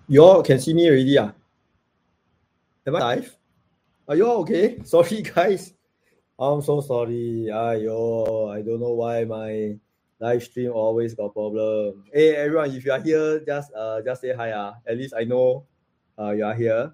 You all can see me already. Am I live? Are you all okay? Sorry, guys. I'm so sorry. Ayo, I don't know why my live stream always got problem. Hey, everyone, if you are here, just say hi. At least I know you are here.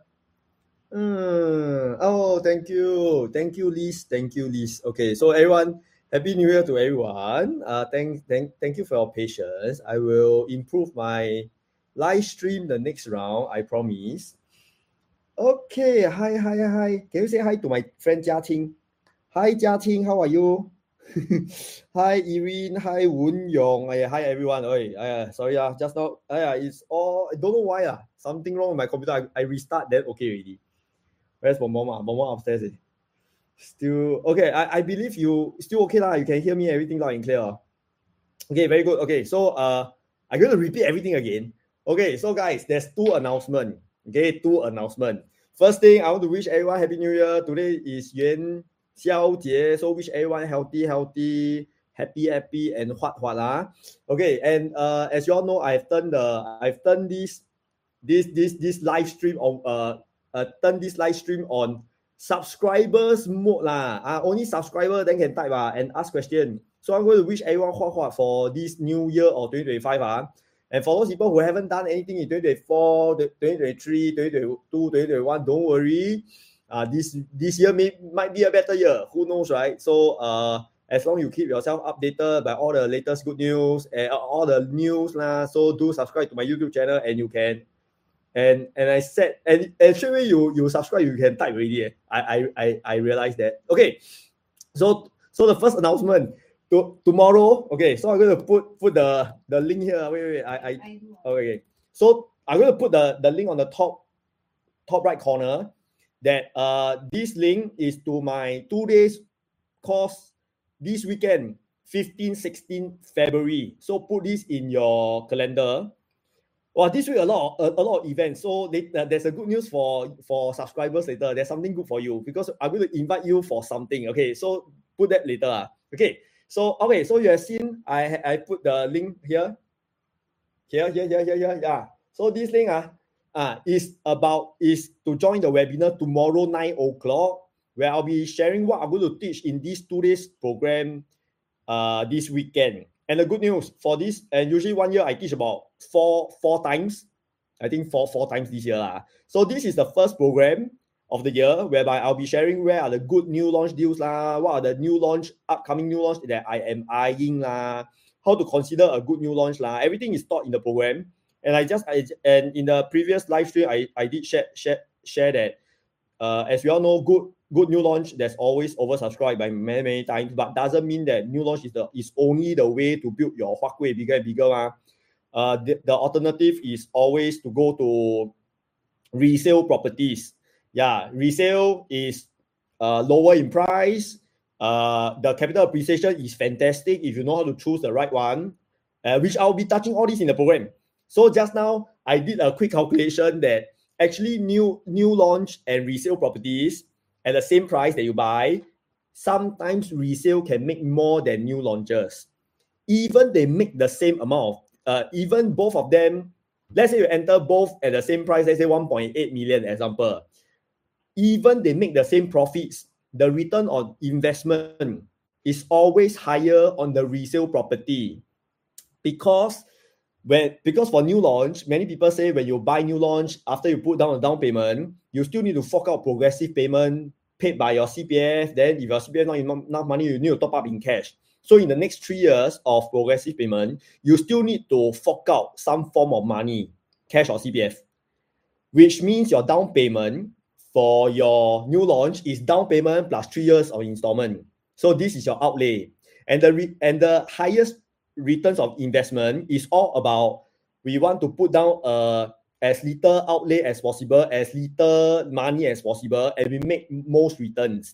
Oh, thank you. Thank you, Liz. Thank you, Liz. Okay, so everyone, Happy New Year to everyone. Thank you for your patience. I will improve my live stream the next round, I promise. Okay, hi. Can you say hi to my friend Jia Ting? Hi, Jia Ting, how are you? Hi, Irene. Hi, Woon Yong. Hi, everyone. Sorry, just now, it's all, I don't know why, something wrong with my computer. I restart, then okay already. Where's Momo? Momo upstairs. Still, okay, I believe you still okay lah. You can hear me, everything loud and clear. Okay, very good. Okay, so, I'm going to repeat everything again. Okay, so guys, there's two announcements. Okay, two announcements. First thing, I want to wish everyone Happy New Year. Today is Yuan Xiao Jie, so wish everyone healthy, happy, and what. Okay, and as you all know, I've turned this live stream on turn this live stream on subscribers mode lah. Only subscriber then can type and ask question. So I'm going to wish everyone what for this new year or 2025 And for those people who haven't done anything in 2024, 2023, 2022, 2021, don't worry. This year might be a better year. Who knows, right? So as long as you keep yourself updated by all the latest good news and all the news lah. So do subscribe to my YouTube channel and you can. And I said, and straight away you subscribe, you can type already. I realized that. Okay, so the first announcement tomorrow. Okay, so I'm going to put the link here. Wait. Okay. So I'm going to put the link on the top right corner. That this link is to my 2 days course this weekend, 15-16 February. So put this in your calendar. Well, this week a lot of events. So there's a good news for subscribers later. There's something good for you because I'm going to invite you for something. Okay, so put that later. Okay, so you have seen I put the link here. Yeah. So this link is to join the webinar tomorrow 9 o'clock, where I'll be sharing what I'm going to teach in this 2 days program this weekend. And the good news for this, and usually 1 year I teach about four times. I think four times this year. So this is the first program of the year whereby I'll be sharing where are the good new launch deals, what are the upcoming new launch that I am eyeing, how to consider a good new launch. Everything is taught in the program. And and in the previous live stream, I did share that as we all know, good new launch that's always oversubscribed by many times, but doesn't mean that new launch is only the way to build your Huawei bigger and bigger. The alternative is always to go to resale properties. Yeah, resale is lower in price. The capital appreciation is fantastic if you know how to choose the right one, which I'll be touching all this in the program. So just now I did a quick calculation that actually new launch and resale properties at the same price that you buy, sometimes resale can make more than new launches. Even they make the same amount of, even both of them, let's say you enter both at the same price, let's say 1.8 million example, even they make the same profits, the return on investment is always higher on the resale property. Because for new launch, many people say when you buy new launch, after you put down a down payment, you still need to fork out progressive payment paid by your CPF. Then if your CPF not enough money, you need to top up in cash. So in the next 3 years of progressive payment, you still need to fork out some form of money, cash or CPF, which means your down payment for your new launch is down payment plus 3 years of installment. So this is your outlay. And the highest returns of investment is all about we want to put down as little outlay as possible, as little money as possible, and we make most returns.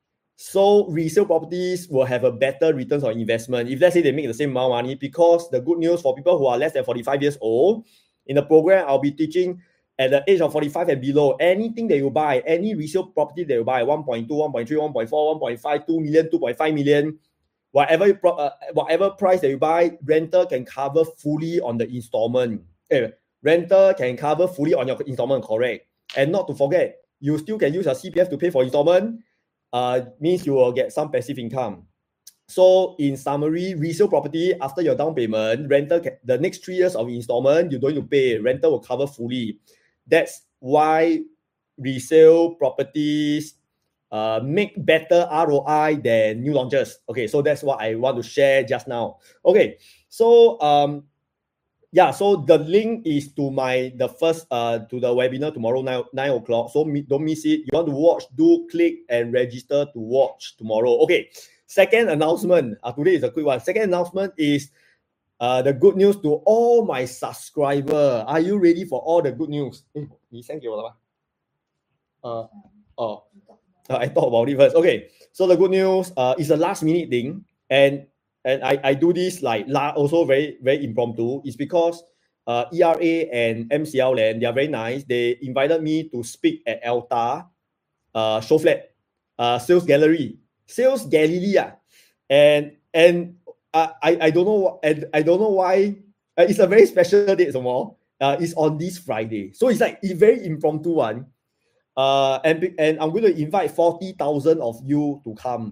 So resale properties will have a better returns on investment if let's say they make the same amount of money, because the good news for people who are less than 45 years old, in the program I'll be teaching at the age of 45 and below, anything that you buy, any resale property that you buy, 1.2, 1.3, 1.4, 1.5, 2 million, 2.5 million, whatever price that you buy, rental can cover fully on the installment. rental can cover fully on your installment, correct? And not to forget, you still can use your CPF to pay for installment. Means you will get some passive income. So in summary, resale property after your down payment, rental the next 3 years of installment, you don't need to pay. Rental will cover fully. That's why resale properties make better ROI than new launches. Okay, so that's what I want to share just now. Okay, so yeah, so the link is to the first to the webinar tomorrow 9 o'clock. So don't miss it. You want to watch, do click and register to watch tomorrow. Okay, second announcement. Today is a quick one. Second announcement is the good news to all my subscribers. Are you ready for all the good news? You send给我了吗？I talk about it first. Okay, so the good news is a last minute thing, and I do this like also very impromptu. It's because ERA and MCL Land, they are very nice. They invited me to speak at Alta Show Flat Sales Gallery and I don't know I don't know why it's a very special date some more. It's on this Friday, so it's like a very impromptu one. And I'm going to invite 40,000 of you to come.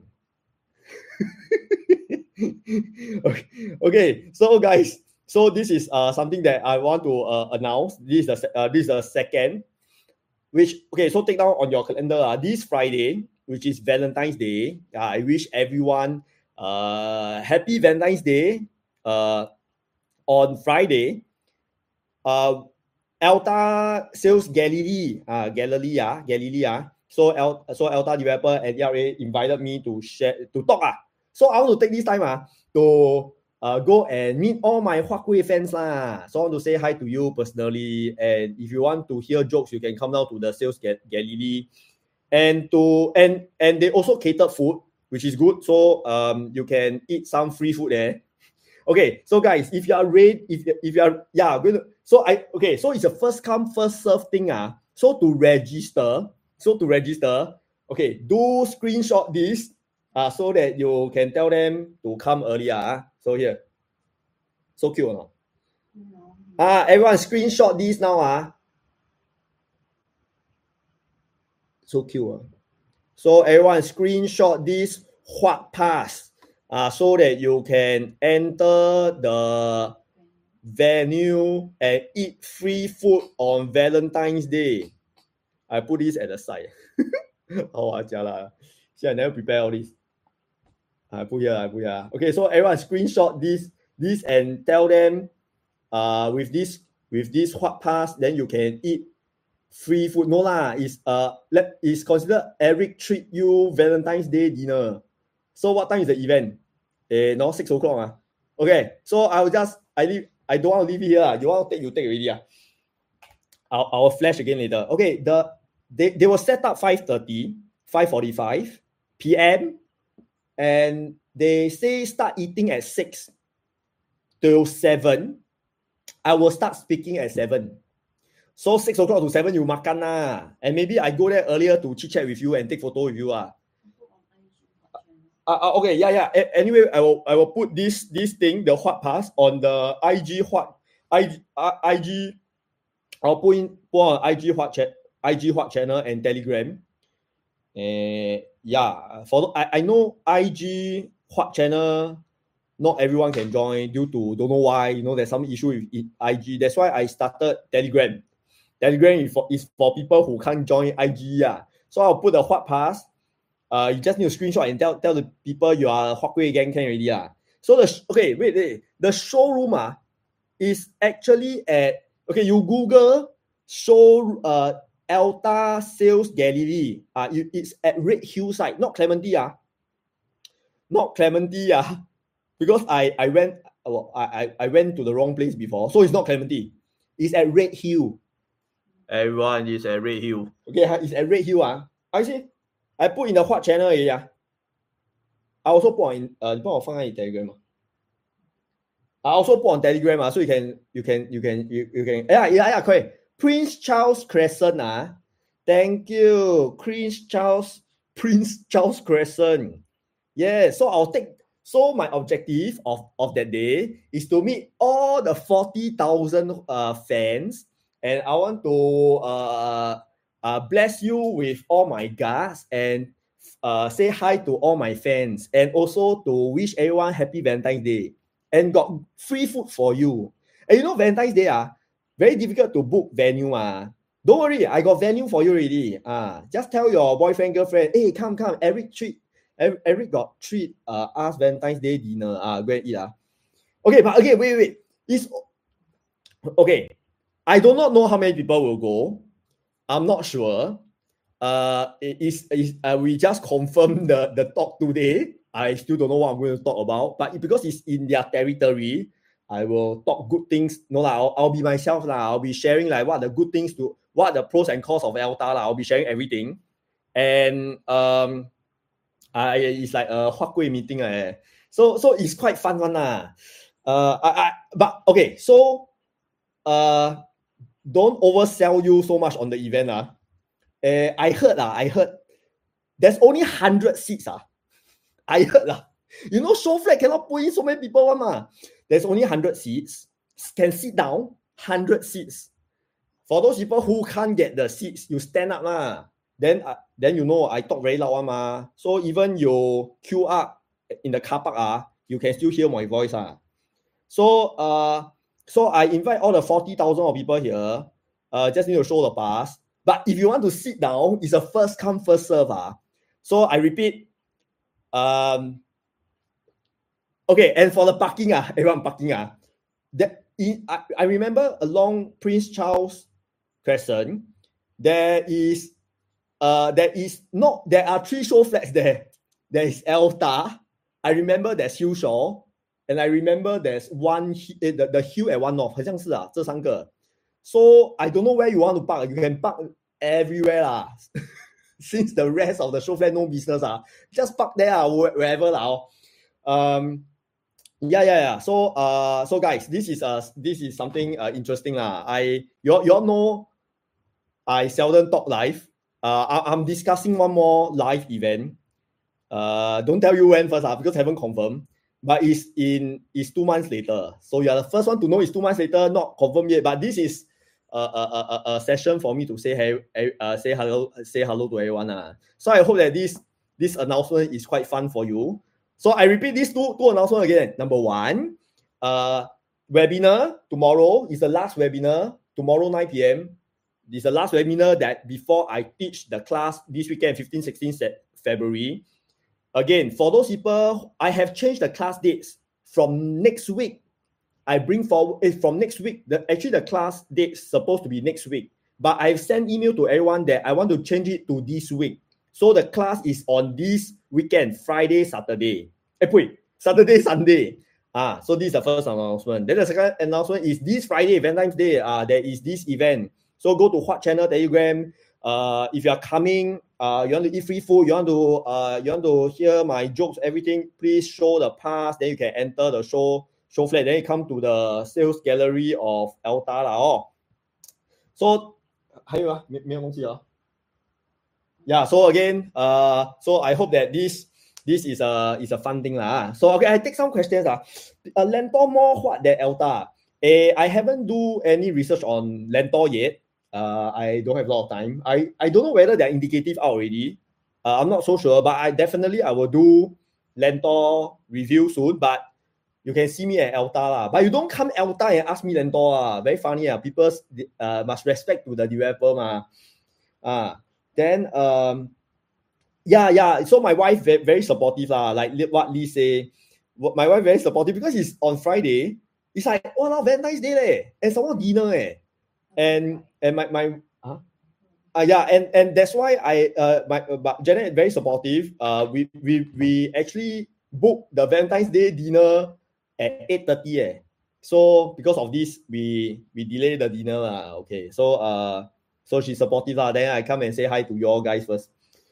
Okay, so guys, so this is something that I want to announce. This is the second, which okay. So take down on your calendar. This Friday, which is Valentine's Day. I wish everyone happy Valentine's Day. On Friday, Alta Sales Gallery. So Alta developer and ERA invited me to talk. So I want to take this time to go and meet all my Huawei fans So I want to say hi to you personally, and if you want to hear jokes, you can come down to the Sales Gallery, and they also cater food, which is good. So you can eat some free food there. Okay, so guys, if you are ready, if you are so it's a first come first serve thing. So to register, okay, do screenshot this so that you can tell them to come earlier. So here, so cute or not? Everyone screenshot this now. So cute. So everyone screenshot this Huat Pass. So that you can enter the venue and eat free food on Valentine's Day. I put this at the side. See, I never prepare all this. I put here. Okay, so everyone screenshot this and tell them with this Huat Pass, then you can eat free food. No lah, it's considered Eric treat you Valentine's Day dinner. So what time is the event? 6 o'clock. Okay, so I don't want to leave it here. You want to take, you take already. I'll flash again later. Okay, they will set up 5:45 p.m. and they say start eating at 6 till 7. I will start speaking at 7. So 6 o'clock to 7 you makan and maybe I go there earlier to chit chat with you and take photo with you Okay, yeah. Anyway, I will put this thing, the Huat Pass, on the IG. I'll put on IG Huat channel and Telegram. I know IG Huat channel, not everyone can join due to don't know why. There's some issue with IG. That's why I started Telegram. Telegram is for people who can't join IG. So I'll put the Huat Pass. You just need to screenshot and tell the people you are Huawei gang can already. So the showroom is actually at you Google show Alta Sales Gallery. It's at Red Hill side, not Clementi. Not Clementi. Because I went to the wrong place before, so it's not Clementi. It's at Red Hill. Everyone is at Red Hill. Okay, it's at Red Hill. I see. I put in the Huat channel already. I also put on Telegram. I also put on Telegram so you can correct. Prince Charles Crescent thank you, Prince Charles Crescent. Yeah, so I'll take So my objective of that day is to meet all the 40,000 fans, and I want to bless you with all my guts and say hi to all my fans, and also to wish everyone happy Valentine's Day, and got free food for you. And you know Valentine's Day very difficult to book venue Don't worry, I got venue for you already. Just tell your boyfriend, girlfriend, hey, come, Eric got treat us Valentine's Day dinner. Go and eat. Okay, but again, wait. It's okay. I do not know how many people will go. I'm not sure. We just confirmed the talk today. I still don't know what I'm going to talk about, but because it's in their territory, I will talk good things. No lah, I'll be myself lah. I'll be sharing like what the good things what the pros and cons of ELTA lah. I'll be sharing everything, and it's like a Huawei meeting so it's quite fun one lah. But okay, so don't oversell you so much on the event I heard there's only 100 seats I heard you know, show flat cannot put in so many people one There's only 100 seats, can sit down, 100 seats. For those people who can't get the seats, you stand up Then you know I talk very loud one so even you queue up in the car park you can still hear my voice So I invite all the 40,000 of people here. Just need to show the pass. But if you want to sit down, it's a first come first serve So I repeat. Okay, and for the parking everyone parking I remember along Prince Charles Crescent there are 3 show flats there. There is ELTA. I remember there's Hillshore, and I remember there's one the Hill at One North. 好像是这3个. So I don't know where you want to park. You can park everywhere Since the rest of the show flat no business just park there wherever Yeah. So guys, this is something interesting you all know I seldom talk live. I'm discussing one more live event. Don't tell you when first because I haven't confirmed. But it's 2 months later. So you are the first one to know it's 2 months later, not confirmed yet. But this is a session for me to say hello to everyone. So I hope that this announcement is quite fun for you. So I repeat these two announcements again. Number 1, webinar tomorrow is the last webinar. Tomorrow 9 p.m. This is the last webinar that before I teach the class this weekend, 15-16 February. Again, for those people, I have changed the class dates from next week. I bring forward from next week. Actually, the class date is supposed to be next week, but I've sent email to everyone that I want to change it to this week. So the class is on this weekend, Friday, Saturday. Saturday, Sunday. So this is the first announcement. Then the second announcement is this Friday, Valentine's Day. There is this event. So go to What Channel Telegram. If you are coming, you want to eat free food, you want to hear my jokes, everything, please show the pass. Then you can enter the show flat. Then you come to the sales gallery of ELTA So 还有没有东西Yeah. So again, so I hope that this is a fun thing So okay, I take some questions Lentor more what than ELTA? I haven't do any research on Lentor yet. I don't have a lot of time. I don't know whether they're indicative out already. I'm not so sure, but I will do Lentor review soon. But you can see me at ELTA But you don't come ELTA and ask me Lentor Very funny People must respect to the developer Then yeah. So my wife very supportive like what Lee say. My wife very supportive because it's on Friday. It's like Valentine's Day and some more dinner and my and that's why but Janet is very supportive. We actually booked the Valentine's Day dinner at 8:30 So because of this we delay the dinner Okay, so she's supportive Then I come and say hi to you all guys first.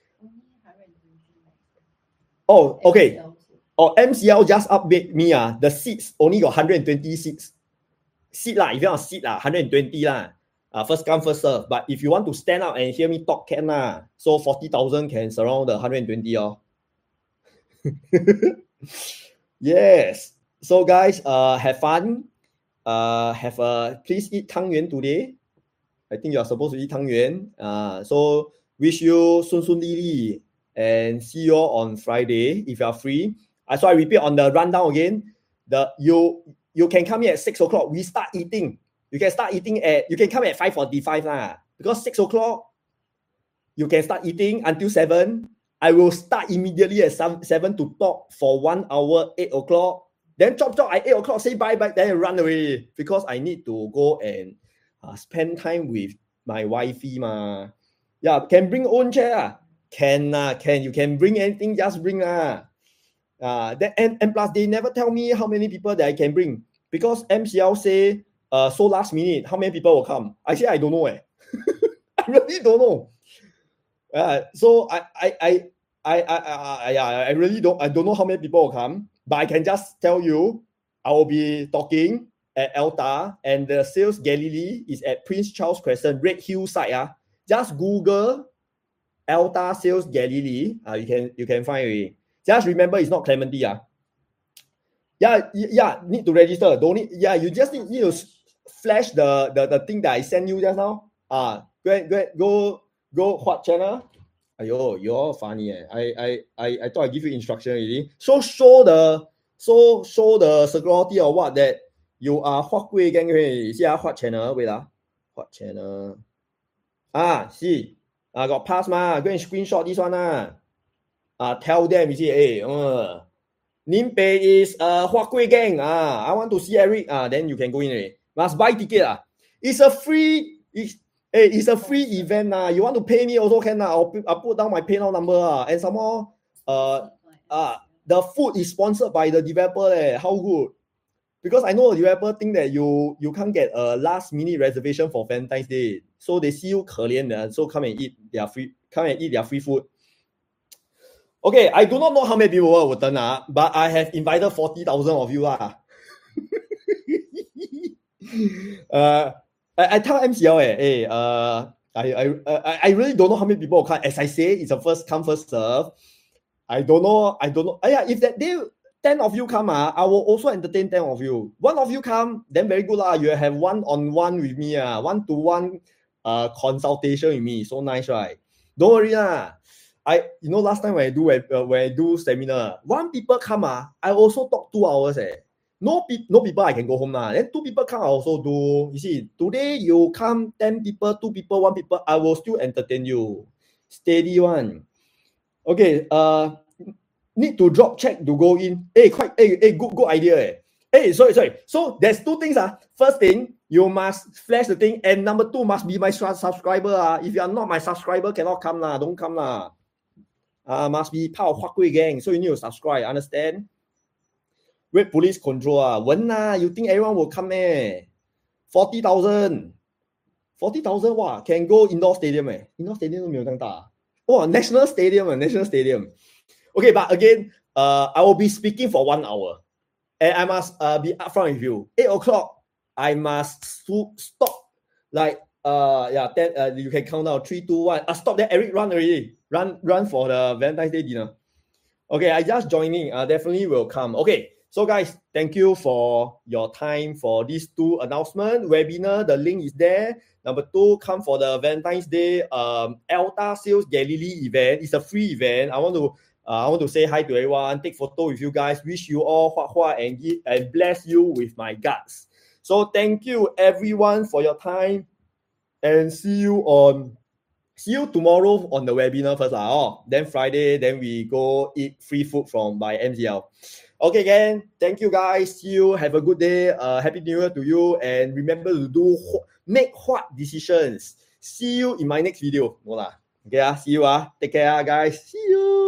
Oh, okay. MCL just update me the seats only got 120 seats. Seat if you want to sit 120 first come first serve. But if you want to stand up and hear me talk can so 40,000 can surround the 120 Yes. So guys, have fun. Please eat Tang Yuan today. I think you are supposed to eat Tang Yuan. So wish you soon Li and see you all on Friday if you are free. So I repeat on the rundown again. You can come here at 6 o'clock. We start eating. You can come at 5:45 lah. Because 6 o'clock, you can start eating until 7. I will start immediately at 7 to talk for 1 hour, 8 o'clock. Then chop at 8 o'clock, say bye, then run away. Because I need to go and spend time with my wifey ma. Yeah, can bring own chair. Can. You can bring anything, just bring and plus they never tell me how many people that I can bring. Because MCL say so last minute, how many people will come? I say I don't know. I really don't know. So I really don't know how many people will come, but I can just tell you I will be talking at Alta, and the sales Galilee is at Prince Charles Crescent, Red Hill side. Just Google Alta Sales Galilee. You can find it. Just remember it's not Clementi. Yeah, need to register. Don't need. Yeah, you just need to flash the thing that I sent you just now. Go what channel? Ayo, you're funny. I thought I give you instruction already. So show the security or what that you are Huat Gui Gang. You see what channel? Wait what channel? See. Got pass ma. Go and screenshot this one tell them you see, hey, Nimpe is Huat Gui Gang. I want to see Eric. Then you can go in already. Must buy ticket. It's a free. It's a free event. You want to pay me also can. I'll put down my PayNow number. And some more, the food is sponsored by the developer. How good? Because I know the developer think that you can't get a last minute reservation for Valentine's Day. So they see you 可怜的, so come and eat their free food. Okay, I do not know how many people will turn up, but I have invited 40,000 of you. I tell MCL, I really don't know how many people will come. As I say, it's a first come, first serve. I don't know. If that day 10 of you come, I will also entertain 10 of you. 1 of you come, then very good lah. You have one-on-one with me, one-to-one consultation with me. So nice, right? Don't worry lah. Last time when I do seminar, 1 people come, I also talk 2 hours. No people I can go home now. Then 2 people come, I also do. You see, today you come 10 people, 2 people, 1 people, I will still entertain you. Steady one. Okay, need to drop check to go in. Good idea. Sorry. So there's 2 things. First thing, you must flash the thing, and number 2 must be my subscriber. If you are not my subscriber, cannot come lah. Don't come lah. Must be part of Huat Gui Gang. So you need to subscribe. Understand? Wait, police control. When you think everyone will come 40,000. 40,000 wow, can go indoor stadium. Indoor stadium 没有这样大. National stadium. Okay, but again, I will be speaking for 1 hour. And I must be upfront with you. 8 o'clock, I must stop. Like 10, you can count down 3, 2, 1. Stop there. Eric run already. Run for the Valentine's Day dinner. Okay, I just joining. Definitely will come. Okay. So guys, thank you for your time for these 2 announcements. Webinar, the link is there. Number 2, come for the Valentine's Day Alta Sales Galilee event. It's a free event. I want to say hi to everyone, take photo with you guys, wish you all hua and bless you with my guts. So thank you everyone for your time, and see you tomorrow on the webinar first. Then Friday, then we go eat free food by MCL. Okay, again, thank you guys. See you. Have a good day. Happy New Year to you. And remember to make hard decisions. See you in my next video. Okay, see you. Take care, guys. See you.